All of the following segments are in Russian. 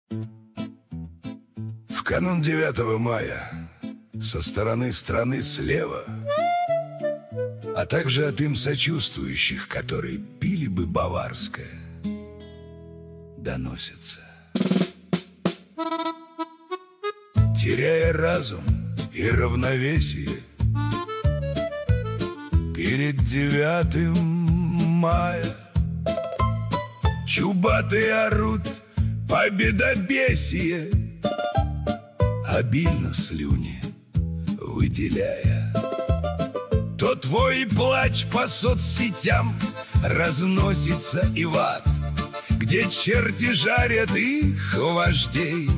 В канун 9 мая со стороны страны слева, а также от им сочувствующих, которые пили бы баварское, доносится. Теряя разум и равновесие, перед 9 мая чубатые орут победобесие, обильно слюни выделяя. То твой плач по соцсетям разносится и в ад, где черти жарят их вождей.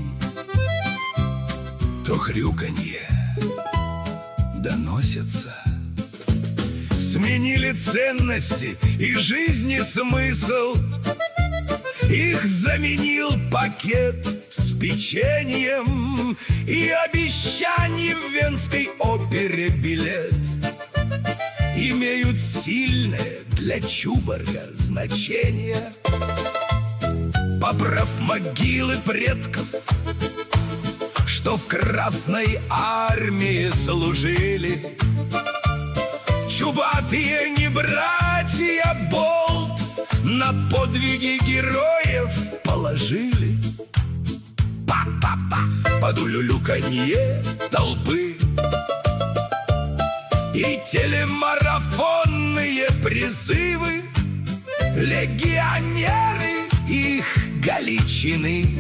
То хрюканье доносится. Сменили ценности и жизни смысл. Их заменил пакет с печеньем и обещаний в Венской опере билет. Имеют сильное для Чубарга значение. Побрав могилы предков, что в Красной армии служили, чубатые не братья Болт на подвиги героев положили. Па-па-па, под улюлюканье толпы и телемарафонные призывы легионеры их Галичины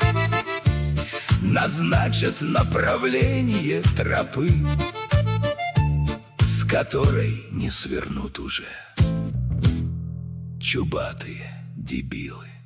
назначат направление тропы, с которой не свернут уже чубатые дебилы.